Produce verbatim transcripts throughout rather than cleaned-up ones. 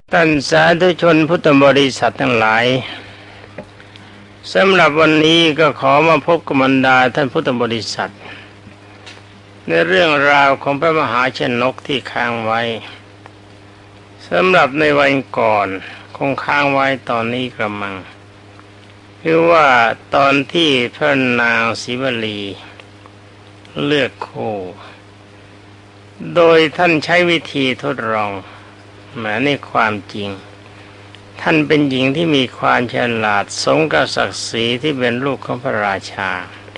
ท่านสาธุชนพุทธบริษัททั้งหลายสำหรับวันนี้ก็ขอมาพบกับบรรดาท่านพุทธบริษัทในเรื่องราวของพระมหาชนกที่ค้างไว้สำหรับในวันก่อนคงค้างไว้ตอนนี้กระมังคือว่าตอนที่พระนางศิวลีเลือกคู่โดยท่านใช้วิธีทดลองแม้ในความจริงท่านเป็นหญิงที่มีความฉลาดสมกับศักดิ์ศรีที่เป็นลูกของพระราชา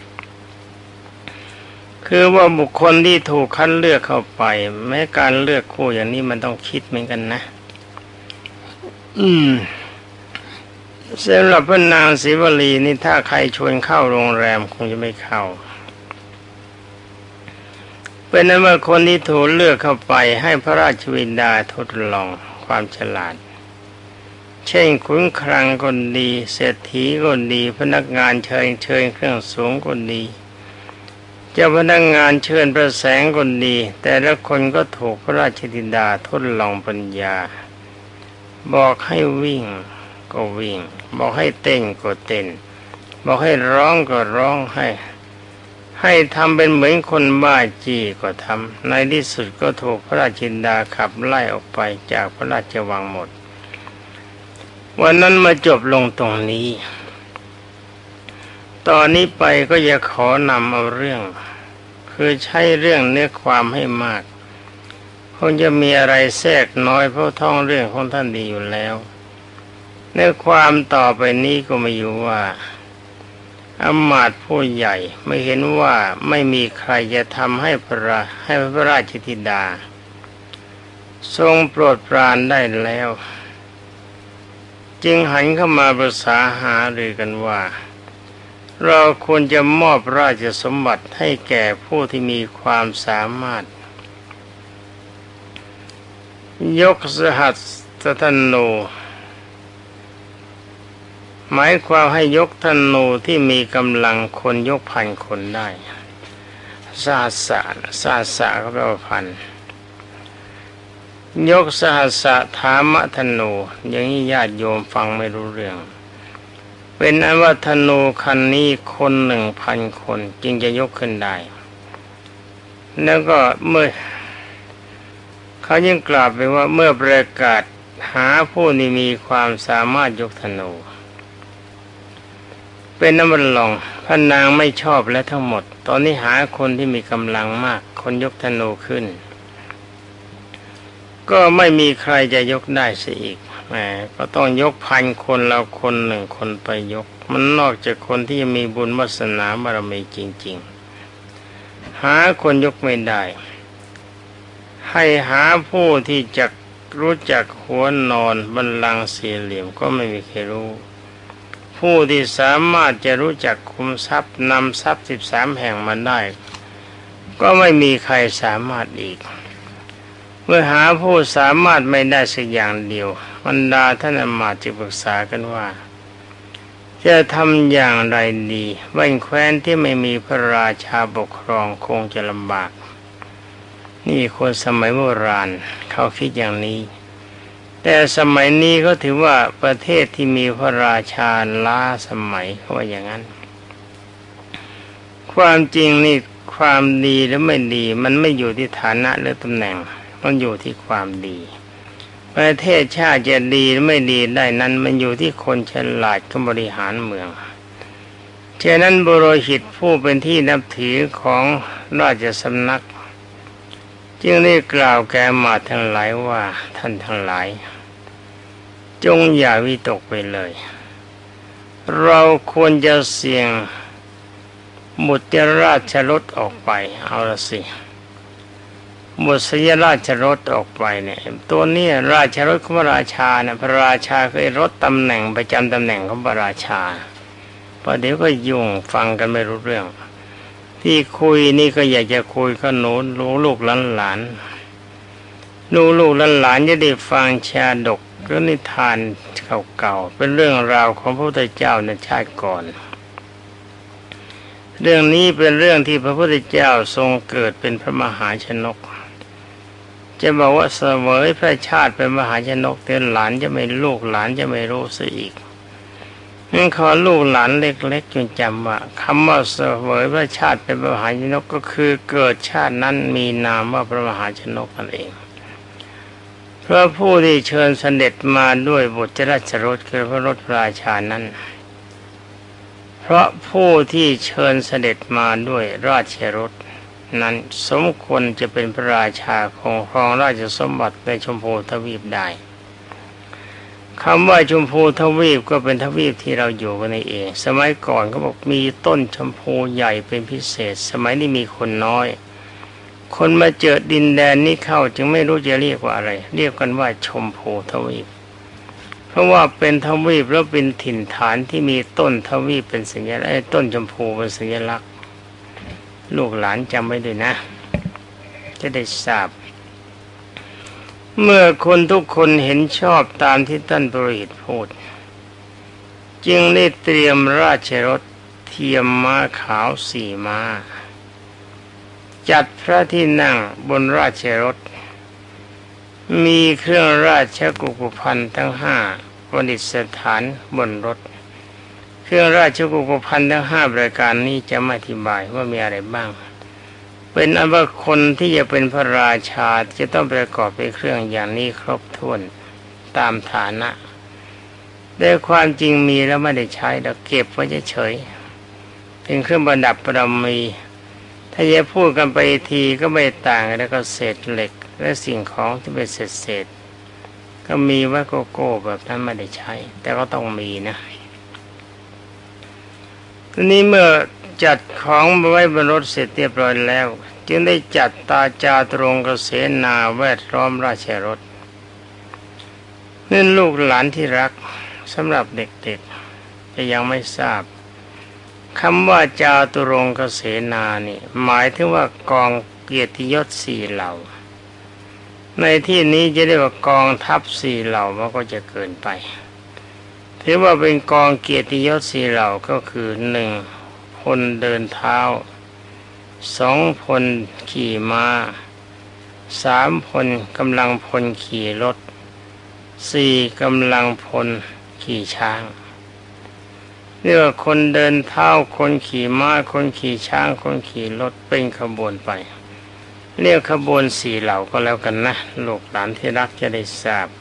คือว่าบุคคลที่ถูกคัดเลือกเข้าไปแม้การเลือกคู่อย่างนี้มันต้องคิดเหมือนกันนะอืมสำหรับพระนางศิวลีนี่ถ้าใครชวนเข้าโรงแรมคงจะไม่เข้าเป็นนั้นว่าคนที่ถูกเลือกเข้าไปให้พระราชบิดาทดลองความฉลาดเช่นขุนคลังคนดีเศรษฐีคนดีพนักงานเชิญเชิญเครื่องสูงคนดีเจ้าพนักงานเชิญประแสงคนดีแต่ละคนก็ถูกพระราชบิดาทดลองปัญญาบอกให้วิ่งก็วิ่งบอกให้เต้นก็เต้นบอกให้ร้องก็ร้องให้ให้ทำเป็นเหมือนคนบ้าจี้ก็ทำในที่สุดก็ถูกพระราชบิดาขับไล่ออกไปจากพระราชวังหมดวันนั้นมาจบลงตรงนี้ตอนนี้ไปก็จะขอนำเอาเรื่องคือใช้เรื่องเนื้อความให้มากคงจะมีอะไรแทรกน้อยเพราะท่องเรื่องของท่านดีอยู่แล้วเนื้อความต่อไปนี้ก็ไม่อยู่ว่าอมาตย์ผู้ใหญ่ไม่เห็นว่าไม่มีใครจะทำให้พระให้พระราชธิดาทรงโปรดปรานได้แล้วจึงหันเข้ามาปรึกษาหารือกันว่าเราควรจะมอบราชสมบัติให้แก่ผู้ที่มีความสามารถยกสหัสธนูหมายความให้ยกธนูที่มีกำลังคนยกพันคนได้สหัสสะสหัสสะก็แปลว่าพันยกสหัสสะธามธนูอย่างนี้ญาติโยมฟังไม่รู้เรื่องเป็นอันว่าธนูคันนี้คนหนึ่งพันคนจึงจะยกขึ้นได้แล้วก็เมื่อเขายิ่งกล่าวไปว่าเมื่อประกาศหาผู้ที่มีความสามารถยกธนูเป็นน้ำมันหลงพระนางไม่ชอบและทั้งหมดตอนนี้หาคนที่มีกำลังมากคนยกธนูขึ้นก็ไม่มีใครจะยกได้เสียอีกแหมก็ต้องยกพันคนแล้วคนหนึ่งคนไปยกมันนอกจากคนที่มีบุญวาสนาบารมีจริงๆหาคนยกไม่ได้ให้หาผู้ที่จะรู้จักหัวนอนบัลลังก์สี่เหลี่ยมก็ไม่มีใครรู้ผู้ที่สามารถจะรู้จักคุมทรัพย์นำทรัพย์สิบสามแห่งมาได้ก็ไม่มีใครสามารถอีกเมื่อหาผู้สามารถไม่ได้สักอย่างเดียวบรรดาท่านอมาตย์จึงปรึกษากันว่าจะทำอย่างไรดีแว่นแคว้นที่ไม่มีพระราชาปกครองคงจะลำบากนี่คนสมัยโบราณเขาคิดอย่างนี้แต่สมัยนี้ก็ถือว่าประเทศที่มีพระราชาล้าสมัยเขาว่าอย่างนั้นความจริงนี่ความดีหรือไม่ดีมันไม่อยู่ที่ฐานะหรือตำแหน่งมันอยู่ที่ความดีประเทศชาติจะดีหรือไม่ดีได้นั้นมันอยู่ที่คนฉลาดก็บริหารเมืองฉะนั้นบุโรหิตผู้เป็นที่นับถือของราชสำนักจึงได้กล่าวแก่มาทั้งหลายว่าท่านทั้งหลายจงอย่าวิตกไปเลยเราควรจะเสี่ยงบุตรราชรสออกไปเอาละสิบุตรราชรสออกไปเนี่ยตัวนี้ราชรสของพระราชาเนี่ยพระราชาเคยรดตำแหน่งประจำตำแหน่งของพระราชาพอเดี๋ยวก็ยุ่งฟังกันไม่รู้เรื่องที่คุยนี่ก็อยากจะคุยกับหนูรู้ลูกหลานหลานลูกลูกหลานหลานจะได้ฟังชาดกหรือนิทานเก่าๆเป็นเรื่องราวของพระพุทธเจ้าในชาติก่อนเรื่องนี้เป็นเรื่องที่พระพุทธเจ้าทรงเกิดเป็นพระมหาชนกจะบอกว่าเสวยพระชาติเป็นมหาชนกแต่หลานจะไม่ลูกหลานจะไม่รู้ซะอีกนั่นขอลูกหลานเล็กๆจงจำว่าคำว่าเสวยพระชาติเป็นมหาชนกก็คือเกิดชาตินั้นมีนามว่าพระมหาชนกนั่นเองเพราะผู้ที่เชิญเสด็จมาด้วยบุตรราชรถคือพระรถราชานั้นเพราะผู้ที่เชิญเสด็จมาด้วยราชรถนั้นสมควรจะเป็นพระราชาครองครองราชสมบัติในชมพูทวีปได้คำว่าชมพูทวีปก็เป็นทวีปที่เราอยู่กันเองสมัยก่อนเขาบอกมีต้นชมพูใหญ่เป็นพิเศษสมัยนี้มีคนน้อยคนมาเจอดินแดนนี้เข้าจึงไม่รู้จะเรียกว่าอะไรเรียกกันว่าชมพูทวีปเพราะว่าเป็นทวีปแล้วเป็นถิ่นฐานที่มีต้นทวีปเป็นสัญลักษณ์ต้นชมพูเป็นสัญลักษณ์ลูกหลานจำไว้ด้วยนะจะได้ทราบเมื่อคนทุกคนเห็นชอบตามที่ท่านปโรหิตพูดจึงได้เตรียมราชรถเทียมม้าขาวสี่ม้าจัดพระที่นั่งบนราชรถมีเครื่องราชกุกุภัณฑ์ทั้งห้าประดิษฐานบนรถเครื่องราชกุกุภัณฑ์ทั้งห้ารายการนี้จะไม่อธิบายว่ามีอะไรบ้างเป็นอันว่าคนที่จะเป็นพระราชาจะต้องประกอบด้วยเครื่องอย่างนี้ครบถ้วนตามฐานะแต่ความจริงมีแล้วไม่ได้ใช้เราเก็บไว้เฉยๆเป็นเครื่องประดับประมีถ้าจะพูดกันไปทีก็ไม่ต่างแล้วก็เศษเหล็กและสิ่งของที่เป็นเศษๆก็มีไว้โกโก้แบบนั้นไม่ได้ใช้แต่ก็ต้องมีนะทีนี้เมื่อจัดของไว้บนรถเสร็จเรียบร้อยแล้วจึงได้จัดตาจาตรงกเสนาแวดล้อมราชรถนี่ลูกหลานที่รักสำหรับเด็กๆจะยังไม่ทราบคำว่าจาตุรงกเสนานี่หมายถึงว่ากองเกียรติยศสี่เหล่าในที่นี้จะเรียกว่ากองทัพสี่เหล่ามันก็จะเกินไปถือว่าเป็นกองเกียรติยศสี่เหล่าก็คือหนึ่งพลเดินเท้าสองพลขี่ม้าสามพลกำลังพลขี่รถสี่กำลังพลขี่ช้างเรียกว่าคนเดินเท้าคนขี่ม้าคนขี่ช้างคนขี่รถเป็นขบวนไปเรียกขบวนสี่เหล่าก็แล้วกันนะลูกหลานที่รักจะได้ทราบ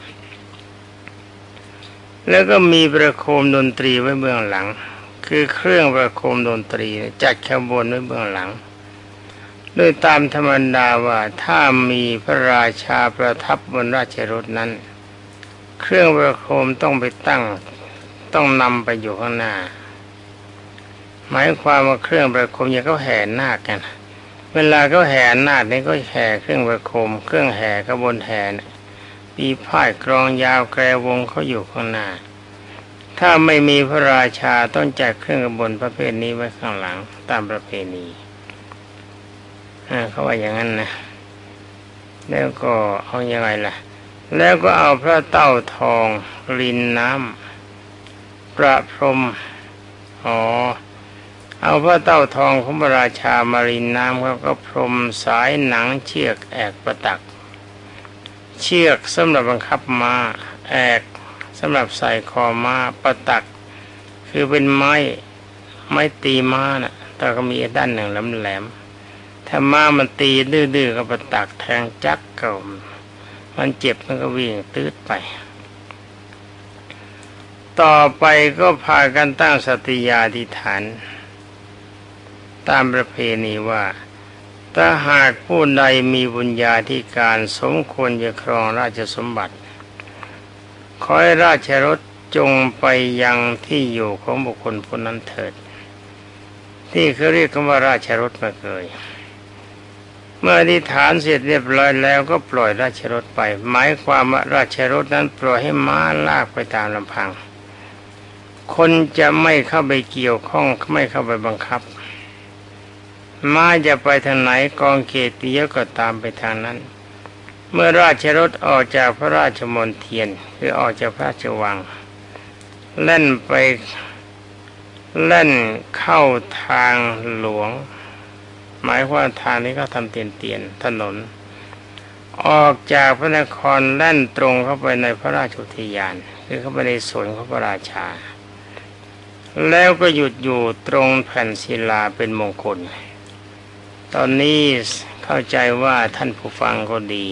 แล้วก็มีประโคมดนตรีไว้เบื้องหลังคือเครื่องประโคมดนตรีจัดขบวนไว้เบื้องหลังโดยตามธรรมดาว่าถ้ามีพระราชาประทับบนราชรถนั้นเครื่องประโคมต้องไปตั้งต้องนำไปอยู่ข้างหน้าหมายความว่าเครื่องประโคมอย่างเขาแห่นาคกันเวลาเขาแห่นาคนี่ก็แห่เครื่องประโคมเครื่องแห่ขบวนแห่ปีพาดกรองยาวแกรวงเขาอยู่ข้างหน้าถ้าไม่มีพระราชาต้องจัดเครื่องขบวนประเภทนี้ไว้ข้างหลังตามประเพณีเขาว่าอย่างนั้นนะแล้วก็เอายังไงล่ะแล้วก็เอาพระเต้าทองรินน้ำประพรมอ๋อเอาพระเต้าทองของพระราชามารินน้ำเขาก็พรมสายหนังเชือกแอกประตักเชือกสำหรับบังคับม้าแอกสำหรับใส่คอม้าประตักคือเป็นไม้ไม้ตีม้าน่ะแต่ก็มีด้านหนึ่งแหลมๆถ้าม้ามันตีดื้อๆก็ประตักแทงจักเก่ามันเจ็บมันก็วิ่งตืดไปต่อไปก็พากันตั้งสัตยาธิษฐานตามประเพณีว่าถ้าหากผู้ใดมีบุญญาธิการสมควรจะครองราชสมบัติขอให้ราชรถจงไปยังที่อยู่ของบุคคลผู้นั้นเถิดที่เขาเรียกกันว่าราชรถมาเกยเมื่ออธิษฐานเสร็จเรียบร้อยแล้วก็ปล่อยราชรถไปหมายความว่าราชรถนั้นปล่อยให้ม้าลากไปตามลำพังคนจะไม่เข้าไปเกี่ยวข้องไม่เข้าไปบังคับม้าจะไปทางไหนกองเกียรติยศก็ตามไปทางนั้นเมื่อราชรถออกจากพระราชมณฑลคือออกจากพระราชวังเล่นไปเล่นเข้าทางหลวงหมายว่าทางนี้ก็ทำเตียนเตียนถนนออกจากพระนครแล่นตรงเข้าไปในพระราชอุทยานคือเข้าไปในสวนของพระราชาแล้วก็หยุดอยู่ตรงแผ่นศิลาเป็นมงคลตอนนี้เข้าใจว่าท่านผู้ฟังก็ดี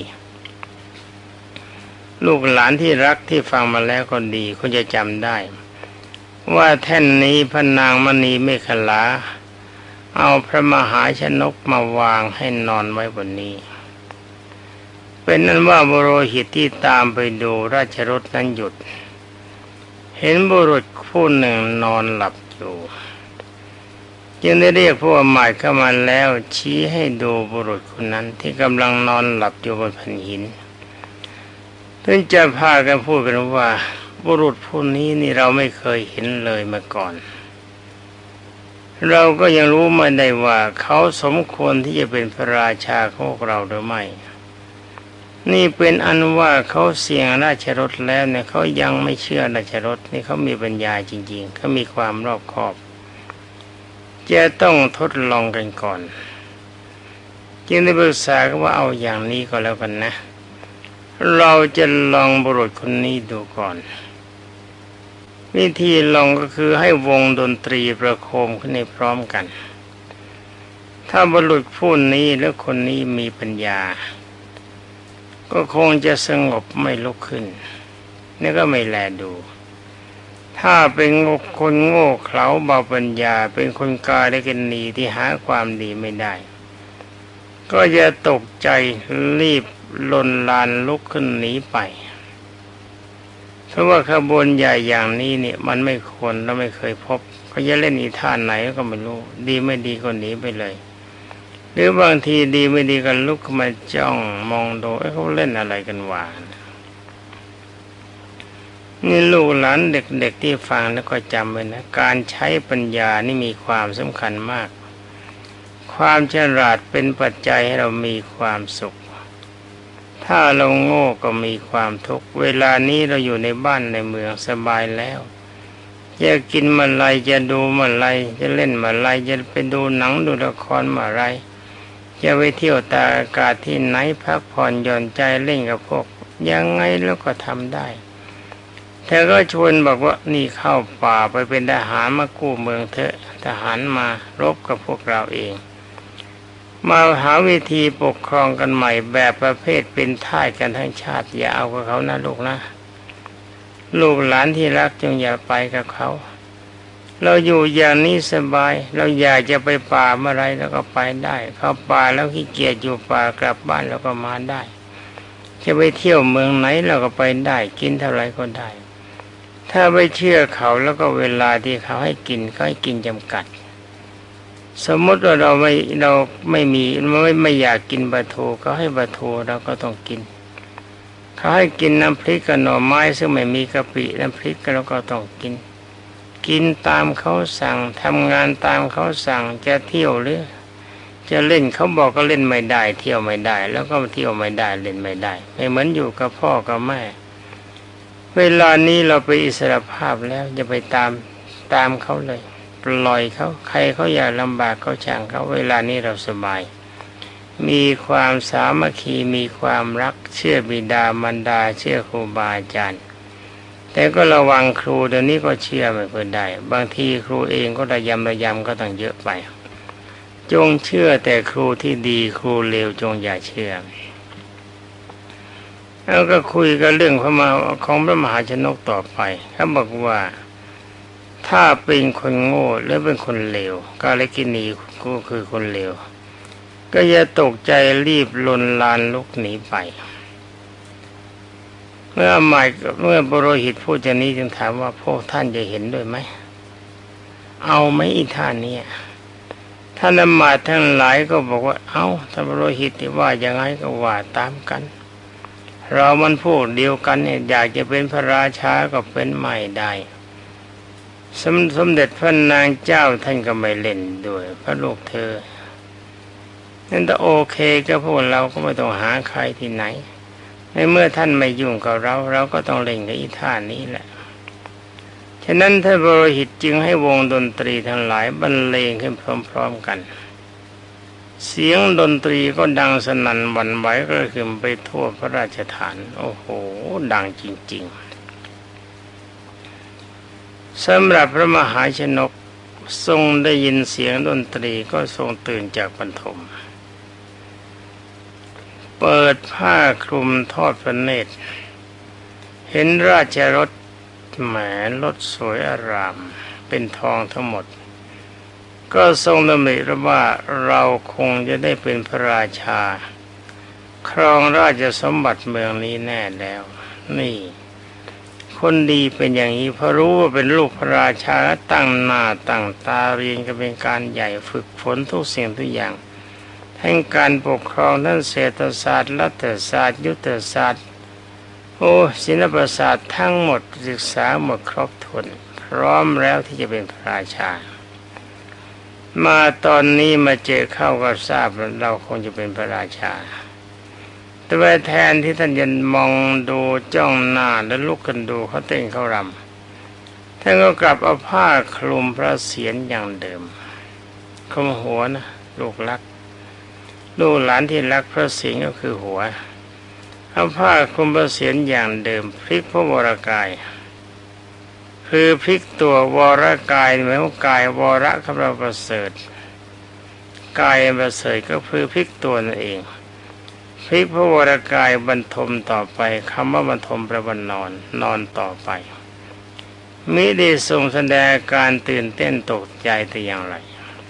ลูกหลานที่รักที่ฟังมาแล้วก็ดีคงจะจำได้ว่าแท่นนี้พระนางมณีเมขลาเอาพระมหาชนกมาวางให้นอนไว้บนนี้เป็นนั้นว่าบุโรหิตที่ตามไปดูราชรถนั้นหยุดเห็นบุรุษผู้หนึ่งนอนหลับอยู่จึงได้เรียกผู้อามาตย์เข้ามาแล้วชี้ให้ดูบุรุษคนนั้นที่กำลังนอนหลับอยู่บนแผ่นหินถึงจะพากันพูดกันว่าบุรุษผู้นี้นี่เราไม่เคยเห็นเลยมาก่อนเราก็ยังรู้ไม่ได้ว่าเขาสมควรที่จะเป็นพระราชาของเราหรือไม่นี่เป็นอันว่าเขาเสี่ยงราชรสแล้วเนี่ยเขายังไม่เชื่อราชรสนี่เขามีปัญญาจริงๆเขามีความรอบคอบจะต้องทดลองกันก่อนจึงได้ปรึกษากันว่าเอาอย่างนี้ก็แล้วกันนะเราจะลองบุรุษคนนี้ดูก่อนวิธีลองก็คือให้วงดนตรีประโคมขึ้นในพร้อมกันถ้าบุรุษผู้นี้และคนนี้มีปัญญาก็คงจะสงบไม่ลุกขึ้นนี่ก็ไม่แลดูถ้าเป็นคนโง่เขลาเบาปัญญาเป็นคนกาและกันนีที่หาความดีไม่ได้ก็จะตกใจรีบลนลานลุกขึ้นหนีไปเพราะว่าขบวนใหญ่อย่างนี้เนี่ยมันไม่ควรและไม่เคยพบเขาจะเล่นอีท่าไหนก็ไม่รู้ดีไม่ดีก็หนีไปเลยหรือบางทีดีไม่ดีก็ลุกขึ้นมาจ้องมองดูเขาเล่นอะไรกันวะนี่ลูกหลานเด็กๆที่ฟังแล้วก็จำไว้นะการใช้ปัญญานี่มีความสำคัญมากความฉลาดเป็นปัจจัยให้เรามีความสุขถ้าเราโง่ก็มีความทุกข์เวลานี้เราอยู่ในบ้านในเมืองสบายแล้วจะกินเมื่อไรจะดูเมื่อไรจะเล่นเมื่อไรจะไปดูหนังดูละครเมื่อไรจะไปเที่ยวตากอากาศที่ไหนพักผ่อนหย่อนใจเล่นกับพวกยังไงแล้วก็ทำได้เธอก็ชวนบอกว่านี่เข้าป่าไปเป็นทหารมากู้เมืองเถอะทหารมารบกับพวกเราเองมาหาวิธีปกครองกันใหม่แบบประเภทเป็นท่าสกันทั้งชาติอย่าเอากับเขานะลูกนะลูกหลานที่รักจงอย่าไปกับเขาเราอยู่อย่างนี้สบายเราอยากจะไปป่าเมื่อไรแล้วก็ไปได้เข้าป่าแล้วขี้เกียจอยู่ป่ากลับบ้านแล้วก็มาได้จะไปเที่ยวเมืองไหนเราก็ไปได้กินเท่าไรก็ได้ถ้าไม่เชื่อเขาแล้วก็เวลาที่เขาให้กินก็ให้กินจำกัดสมมติว่าเราไม่เราไม่มีไม่ไม่อยากกินปลาทูเขาให้ปลาทูเราก็ต้องกินเขาให้กินน้ำพริกกับหน่อไม้ซึ่งไม่มีกะปิน้ำพริกเราก็ต้องกินกินตามเขาสั่งทำงานตามเขาสั่งจะเที่ยวหรือจะเล่นเขาบอกก็เล่นไม่ได้เที่ยวไม่ได้แล้วก็เที่ยวไม่ได้เล่นไม่ได้ไม่เหมือนอยู่กับพ่อกับแม่เวลานี้เราไปอิสรภาพแล้วจะไปตามตามเขาเลยปล่อยเขาใครเขาอยากลำบากเขาช่างเขาเวลานี้เราสบายมีความสามัคคีมีความรักเชื่อบิดามารดาเชื่อครูบาอาจารย์แต่ก็ระวังครูเดี๋ยวนี้ก็เชื่อไม่เพิ่นได้บางทีครูเองก็ระยำระยำก็ต้องเยอะไปจงเชื่อแต่ครูที่ดีครูเลวจงอย่าเชื่อแล้วก็คุยกันเรื่องพระมหาของพระมหาชนกต่อไปเขาบอกว่าถ้าเป็นคนโง่หรือเป็นคนเลวกาลกิณีก็คือคนเลวก็อย่าตกใจรีบลนลานลุกหนีไปเมื่อหมายเมื่อปุโรหิตพูดอย่างนี้จึงถามว่าพวกท่านจะเห็นด้วยไหมเอาไหมอีท่านนี้ท่านละหมาดทั้งหลายก็บอกว่าเอาท่านปุโรหิตที่ว่าอย่างไรก็ว่าตามกันเรามันพวกเดียวกันเนี่ยอยากจะเป็นพระราชาก็เป็นไม่ได้สมสมเด็จพระนางเจ้าท่านก็ไม่เล่นด้วยพระลูกเธอนั่นแต่โอเคก็พวกเราก็ไม่ต้องหาใครที่ไหนในเมื่อท่านไม่ยุ่งกับเราเราก็ต้องเล่นกับอีท่านี้แหละฉะนั้นท่านปุโรหิตจึงให้วงดนตรีทั้งหลายบรรเลงขึ้นพร้อมๆกันเสียงดนตรีก็ดังสนั่นหวั่นไหวกระหึ่มไปทั่วพระราชฐานโอ้โหดังจริงๆสำหรับพระมหาชนกทรงได้ยินเสียงดนตรีก็ทรงตื่นจากบรรทมเปิดผ้าคลุมทอดพระเนตรเห็นราชรถแหมรถสวยอารามเป็นทองทั้งหมดก็ทรงดำริว่าเราคงจะได้เป็นพระราชาครองราชสมบัติเมืองนี้แน่แล้วนี่คนดีเป็นอย่างนี้พอรู้ว่าเป็นลูกพระราชาตั้งหน้าตั้งตาเรียนก็เป็นการใหญ่ฝึกฝนทุกสิ่งทุกอย่างทั้งการปกครองทั้งเศรษฐศาสตร์รัฐศาสตร์ยุทธศาสตร์โอ้ศิลปศาสตร์ทั้งหมดศึกษาหมดครบถ้วนพร้อมแล้วที่จะเป็นพระราชามาตอนนี้มาเจอเข้าก็ทราบเราคงจะเป็นพระราชาแต่ว่าแทนที่ท่านจะมองดูจ้องหน้าแล้วลุกขึ้นดูเขาเต้นเขารำท่านก็กลับเอาผ้าคลุมพระเศียรอย่างเดิมคลุมหัวนะลูกรักลูกหลานที่รักพระสิงห์ก็คือหัวเอาผ้าคลุมพระเศียรอย่างเดิมพลิกพระวรกายคือพลิกตัววรกายหมายว่ากายวรคำว่าประเสริฐกายประเสริฐก็คือพลิกตัวนั่นเองพลิกพระวรกายบรรทมต่อไปคำว่าบรรทมแปลว่านอนนอนต่อไปมิได้ทรงแสดงการตื่นเต้นตกใจแต่อย่างไร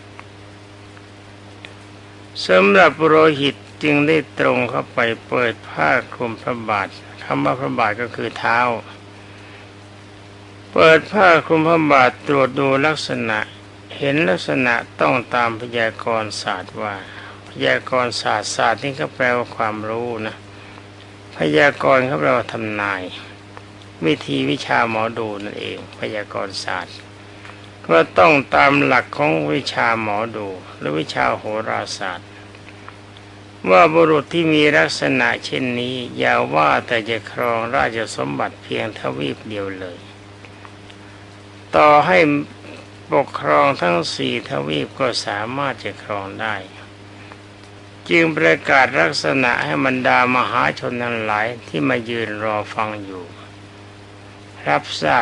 สำหรับปุโรหิตจึงได้ตรงเข้าไปเปิดผ้าคลุมพระบาทคำว่าพระบาทก็คือเท้าเปิดผ้าคลุมพระบาทตรวจดูลักษณะเห็นลักษณะต้องตามพยากรณ์ศาสตร์ว่าพยากรณ์ศาสตร์ศาสตร์นี่ก็แปลว่าความรู้นะพยากรณ์เขาแปลว่าทำนายวิธีวิชาหมอดูนั่นเองพยากรณ์ศาสตร์ว่าต้องตามหลักของวิชาหมอดูหรือวิชาโหราศาสตร์ว่าบุรุษที่มีลักษณะเช่นนี้อย่าว่าแต่จะครองราชสมบัติเพียงทวีปเดียวเลยต่อให้ปกครองทั้งสี่ทวีปก็สามารถจะครองได้จึงประกาศลักษณะให้บรรดามหาชนทั้งหลายที่มายืนรอฟังอยู่รับทราบ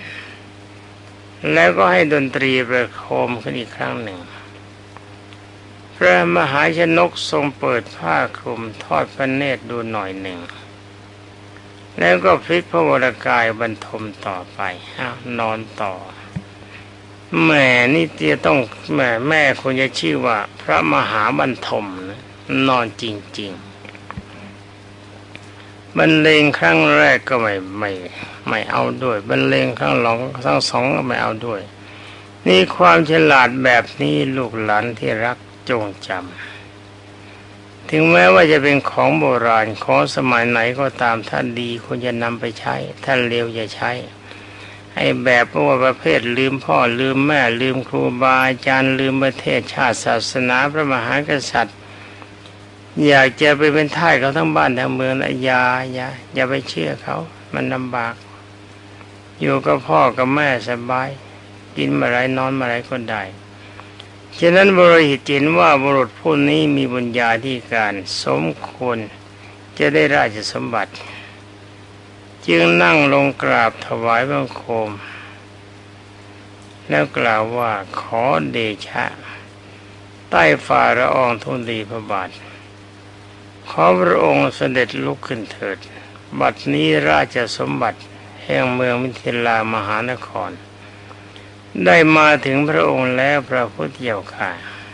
แล้วก็ให้ดนตรีประโคมขึ้นอีกครั้งหนึ่งพระมหาชนกทรงเปิดผ้าคลุมทอดพระเนตรดูหน่อยหนึ่งแล้วก็พลิกพระวรกายบรรทมต่อไปอ้าวนอนต่อแม่นี่จะต้องแม่แม่ควรจะชื่อว่าพระมหาบรรทมนะนอนจริงๆบรรเลงครั้งแรกก็ไม่ไม่ไม่เอาด้วยบรรเลงครั้งหลังทั้งสองก็ไม่เอาด้วยนี่ความฉลาดแบบนี้ลูกหลานที่รักจงจำถึงแม้ว่าจะเป็นของโบราณของสมัยไหนก็ตามถ้าดีควรจะนำไปใช้ถ้าเลวอย่าใช้ไอ้แบบว่าประเภทลืมพ่อลืมแม่ลืมครูบาอาจารย์ลืมประเทศชาติศาสนาพระมหากษัตริย์อยากจะไปเป็นทาสเขาทั้งบ้านทั้งเมืองนะอย่าอย่าอย่าไปเชื่อเขามันลำบากอยู่กับพ่อกับแม่สบายกินเมื่อไรนอนเมื่อไรก็ได้ฉะนั้นบุรุษเห็นว่าบุรุษผู้นี้มีบุญญาธิการสมควรจะได้ราชสมบัติจึงนั่งลงกราบถวายบังคมแล้วกล่าวว่าขอเดชะใต้ฝ่าละอองธุลีพระบาทขอพระองค์เสด็จลุกขึ้นเถิดบัดนี้ราชสมบัติแห่งเมืองมิถิลามหานครได้มาถึงพระองค์แล้วพระพุทธเจ้าค่ะ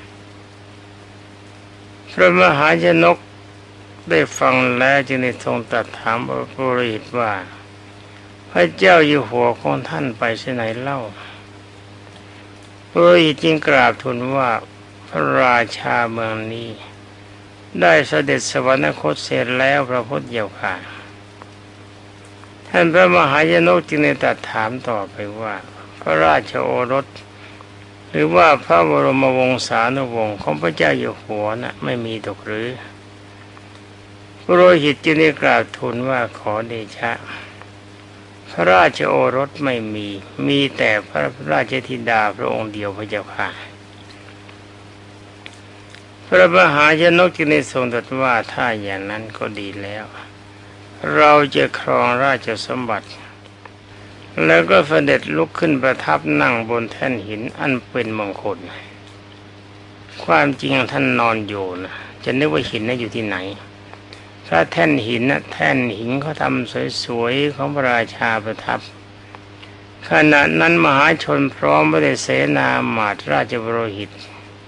พระมหาชนกได้ฟังแล้วจึงได้ทรงตรัสถามพระปุโรหิตว่าพระเจ้าอยู่หัวของท่านไปที่ไหนเล่าปุโรหิตจึงกราบทูลว่าพระราชาเมืองนี้ได้เสด็จสวรรคตเสร็จแล้วพระพุทธเจ้าค่ะท่านพระมหาชนกจึงได้ตรัสถามต่อไปว่าพระราชโอรสหรือว่าพระบรมวงศานุวงศ์ของพระเจ้าอยู่หัวน่ะไม่มีตกหรือปุโรหิตจึงได้กราบทูลว่าขอเดชะพระราชโอรสไม่มีมีแต่พระราชธิดาพระองค์เดียวพระเจ้าค่ะพระมหาชนกจึงได้ทรงตรัสว่าถ้าอย่างนั้นก็ดีแล้วเราจะครองราชสมบัติแล้วก็เสด็จลุกขึ้นประทับนั่งบนแท่นหินอันเป็นมงคลความจริงท่านนอนอยู่นะจะนึกว่าหินนั้นอยู่ที่ไหนถ้าแท่นหินนะแท่นหินเขาทำสวยๆของพระราชาประทับขณะนั้นมหาชนพร้อมด้วยเสนามาตราชบโรหิต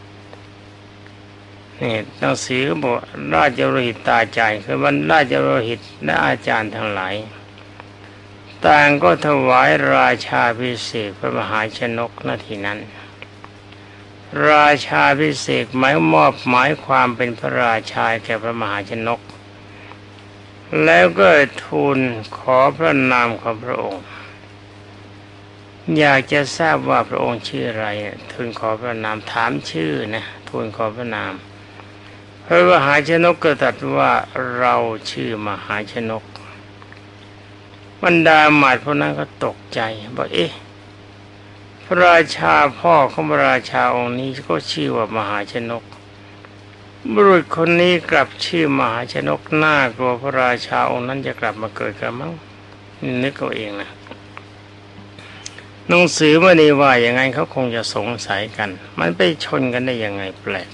นี่หนังสือบอกราชบโรหิตตาใจคือวันราชบโรหิตและอาจารย์ทั้งหลายต่างก็ถวายราชาภิเษกพระมหาชนกนาทีนั้นราชาภิเษกหมายมอบหมายความเป็นพระราชาแก่พระมหาชนกแล้วก็ทูลขอพระนามของพระองค์อยากจะทราบว่าพระองค์ชื่ออะไรทูลขอพระนามถามชื่อนะทูลขอพระนามพระมหาชนกก็ตรัสว่าเราชื่อมหาชนกบรรดาหมาดพวกนั้นก็ตกใจบอกเอ๊ะพระราชาพ่อของพระราชาองค์นี้ก็ชื่อว่ามหาชนกบุรุษคนนี้กลับชื่อมหาชนกน่ากลัวพระราชาองค์นั้นจะกลับมาเกิดกันมั้งนึกเอาเองนะหนังสือไม่ได้ว่าอย่างไงเขาคงจะสงสัยกันมันไปชนกันได้ยังไงแปลก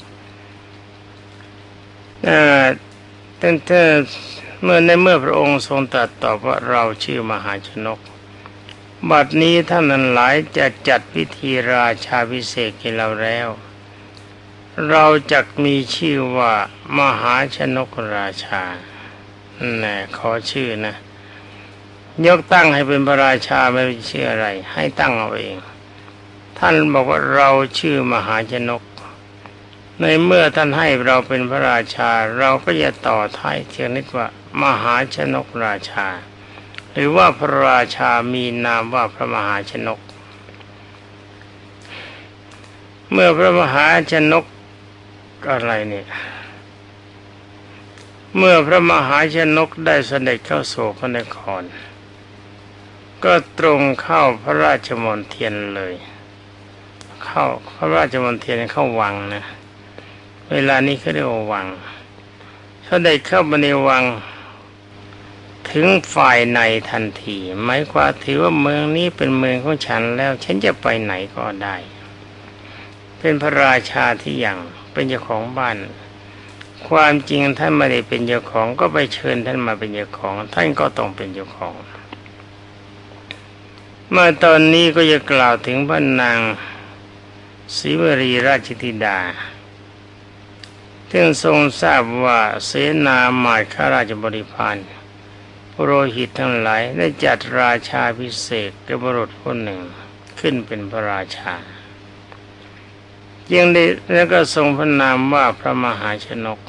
ตั้งแต่เมื่อในเมื่อพระองค์ทรงตรัสตอบว่าเราชื่อมหาชนกบัดนี้ท่านนั้นหลายจะจัดพิธีราชาภิเษกให้เราแล้วเราจักมีชื่อว่ามหาชนกราชาแน่ขอชื่อนะยกตั้งให้เป็นพระราชาไม่ชื่ออะไรให้ตั้งเอาเองท่านบอกว่าเราชื่อมหาชนกในเมื่อท่านให้เราเป็นพระราชาเราก็จะต่อท้ายเทียงนิดว่ามหาชนกราชาหรือว่าพระราชามีนามว่าพระมหาชนกเมื่อพระมหาชนกอะไรเนี่ยเมื่อพระมหาชนกได้เสด็จเข้าสู่พระนครก็ตรงเข้าพระราชมณฑลเลยเข้าพระราชมณฑลเข้าวังนะเวลานี้เขาเรียกว่าวังเสด็จเข้ามาในวังถึงฝ่ายในทันทีหมายความถือว่าเมืองนี้เป็นเมืองของฉันแล้วฉันจะไปไหนก็ได้เป็นพระราชาที่อย่างเป็นเจ้าของบ้านความจริงท่านไม่ได้เป็นเจ้าของก็ไปเชิญท่านมาเป็นเจ้าของท่านก็ต้องเป็นเจ้าของเมื่อตอนนี้ก็จะกล่าวถึงพระนางศรีวรีราชธิดาซึ่งทรงทราบว่าเสนามาตข้าราชบริพารปุโรหิตทั้งหลายได้จัดราชาภิเษกแก่บุรุษคนหนึ่งขึ้นเป็นพระราชายังได้แล้วก็ทรงพระนามว่าพระมหาชนก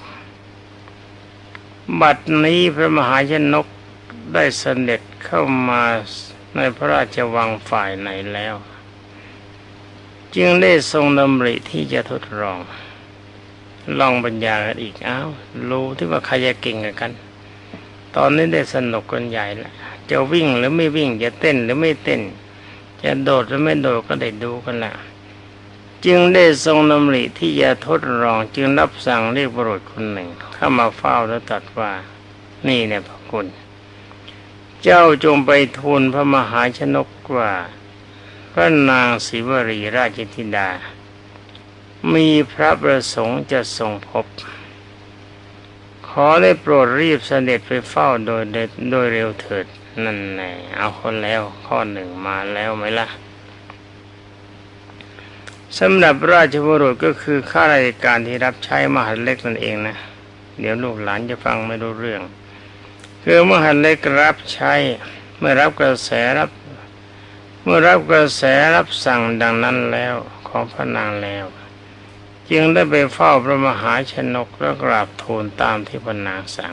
บัดนี้พระมหาชนกได้เสด็จเข้ามาในพระราชวังฝ่ายไหนแล้วจึงได้ทรงดำริที่จะทดลองลองปัญญากันอีกอ้าวรู้ที่ว่าใครจะเก่งกันตอนนี้ได้สนุกกันใหญ่แล้วจะวิ่งหรือไม่วิ่งจะเต้นหรือไม่เต้นจะโดดหรือไม่โดดก็ได้ดูกันละจึงได้ทรงดำริที่จะทดลองจึงรับสั่งเรียกบุรุษคนหนึ่งเข้ามาเฝ้าแล้วตรัสว่านี่เนี่ยพระคุณเจ้าจงไปทูลพระมหาชนกว่าพระนางศรีวรีราชธิดามีพระประสงค์จะทรงพบขอได้โปรดรีบเสด็จไปเฝ้าโดยโดยเร็วเถิดนั่นแน่เอาคนแล้วข้อหนึ่งมาแล้วไหมล่ะสำหรับราชบุรุษก็คือข้าราชการที่รับใช้มหาดเล็กนั่นเองนะเดี๋ยวลูกหลานจะฟังไม่รู้เรื่องคือมหาดเล็กรับใช้เมื่อรับกระแสรับเมื่อรับกระแสรับสั่งดังนั้นแล้วของพระนางแล้วจึงได้ไปเฝ้าพระมหาชนกแล้วกราบทูลตามที่พระนางสั่ง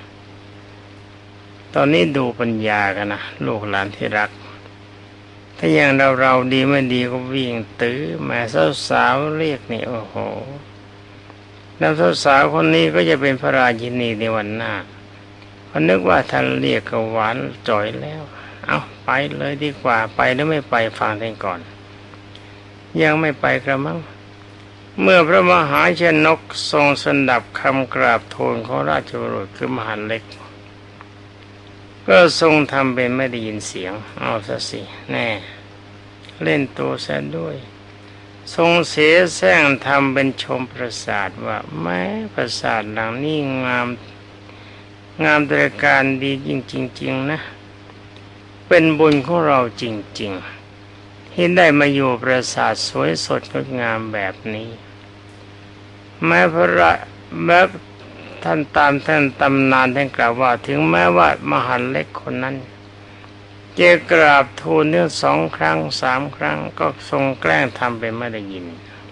ตอนนี้ดูปัญญากันนะลูกหลานที่รักถ้าอย่างเราเราดีไม่ดีก็วิ่งตื้อแม่สาวๆเรียกนี่โอ้โหแล้วสาวๆคนนี้ก็จะเป็นพระราชินีในวันหน้าพอนึกว่าท่านเรียกก็หวานจ่อยแล้วเอาไปเลยดีกว่าไปแล้วไม่ไปฟังท่านก่อนยังไม่ไปกระมังเมื่อพระมหาชนกทรงสดับคำกราบทูลของราชบุรุษคือมหาเล็กก็ทรงทำเป็นไม่ได้ยินเสียงเอาซะสิแน่เล่นตัวซะด้วยทรงเสแสร้งทำเป็นชมปราสาทว่าแม้ปราสาทหลังนี้งามงามตระการดีจริงๆนะเป็นบุญของเราจริงๆที่ได้มาอยู่ปราสาทสวยสดงดงามแบบนี้แม้พระแม้ท่านตามท่านตำนานท่านกล่าวว่าถึงแม้ว่ามหาเล็กคนนั้นจะกราบทูลเนื่องสองครั้งสามครั้งก็ทรงแกล้งทำเป็นไม่ได้ยิน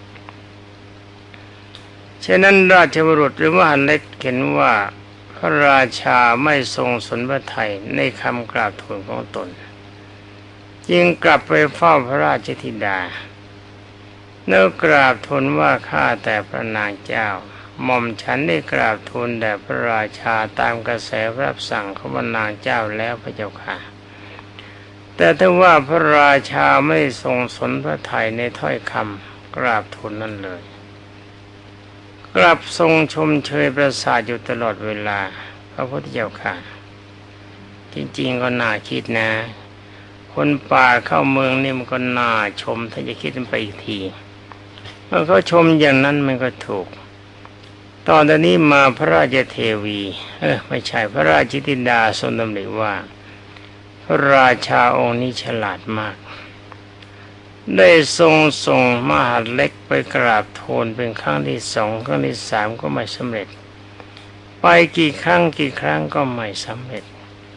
ฉะนั้นราชบุรุษหรือมหาเล็กเห็นว่าพระราชาไม่ทรงสนพระทัยในคำกราบทูลของตนจึงกลับไปเฝ้าพระราชธิดาแล้วกราบทูลว่าข้าแต่พระนางเจ้าหม่อมฉันได้กราบทูลแด่พระราชาตามกระแสรับสั่งของพระนางเจ้าแล้วพระเจ้าค่ะแต่ถ้าว่าพระราชาไม่ทรงสนพระทัยในถ้อยคำกราบทูลนั้นเลยกลับทรงชมเชยปราสาทอยู่ตลอดเวลาพระพุทธเจ้าค่ะจริงๆก็น่าคิดนะคนป่าเข้าเมืองนี่มันก็น่าชมถ้าจะคิดมันไปอีกทีเมื่อเขาชมอย่างนั้นมันก็ถูกตอนนี้มาพระราชเทวีเออไม่ใช่พระราชธิดาทรงดำริว่าพระราชาองค์นี้ฉลาดมากได้ทรงส่งมหาดเล็กไปกราบทูลเป็นครั้งที่สองครั้งที่สามก็ไม่สำเร็จไปกี่ครั้งกี่ครั้งก็ไม่สำเร็จ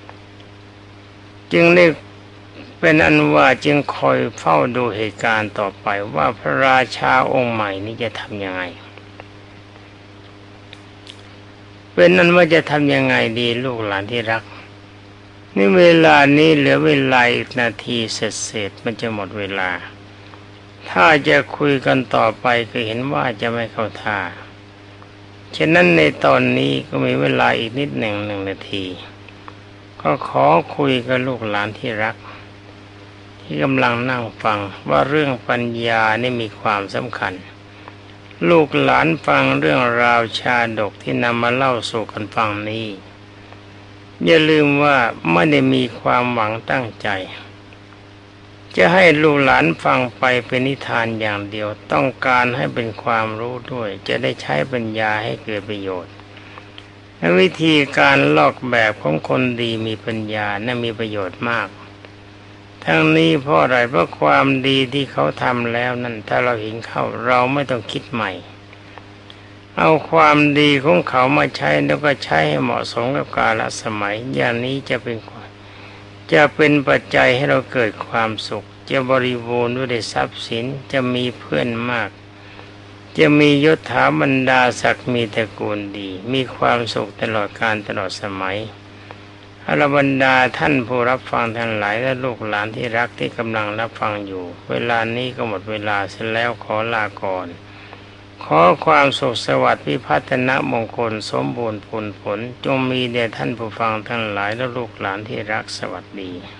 จึงได้เป็นอันว่าจึงคอยเฝ้าดูเหตุการณ์ต่อไปว่าพระราชาองค์ใหม่นี้จะทำยังไงเป็นนั้นว่าจะทำยังไงดีลูกหลานที่รักนี่เวลานี้เหลือเวลาอีกนาทีเศษๆมันจะหมดเวลาถ้าจะคุยกันต่อไปก็เห็นว่าจะไม่เข้าท่าฉะนั้นในตอนนี้ก็มีเวลาอีกนิดหนึ่งหนึ่งนาทีก็ขอคุยกับลูกหลานที่รักที่กำลังนั่งฟังว่าเรื่องปัญญานี่มีความสำคัญลูกหลานฟังเรื่องราวชาดกที่นำมาเล่าสู่กันฟังนี้อย่าลืมว่าไม่ได้มีความหวังตั้งใจจะให้ลูกหลานฟังไปเป็นนิทานอย่างเดียวต้องการให้เป็นความรู้ด้วยจะได้ใช้ปัญญาให้เกิดประโยชน์และวิธีการลอกแบบของคนดีมีปัญญาน่ามีประโยชน์มากทั้งนี้เพราะอะไรเพราะความดีที่เขาทำแล้วนั่นถ้าเราเห็นเข้าเราไม่ต้องคิดใหม่เอาความดีของเขามาใช้แล้วก็ใช้ให้เหมาะสมกับกาลสมัยอย่างนี้จะเป็นจะเป็นปัจจัยให้เราเกิดความสุขจะบริบูรณ์ด้วยทรัพย์สินจะมีเพื่อนมากจะมียศถาบรรดาศักดิ์มีตระกูลดีมีความสุขตลอดกาลตลอดสมัยอรบรรดาท่านผู้รับฟังทั้งหลายและลูกหลานที่รักที่กำลังรับฟังอยู่เวลานี้ก็หมดเวลาเสร็จแล้วขอลาก่อนขอความสุขสวัสดิ์พิพัฒนมงคลสมบูรณ์ผลผลจงมีแด่ท่านผู้ฟังทั้งหลายและลูกหลานที่รักสวัสดี